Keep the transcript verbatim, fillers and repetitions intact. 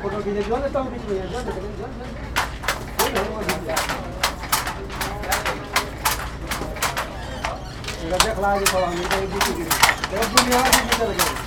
photo खींचे जो लेता हूँ बीच में जो देख ला थोड़ा हम दुनिया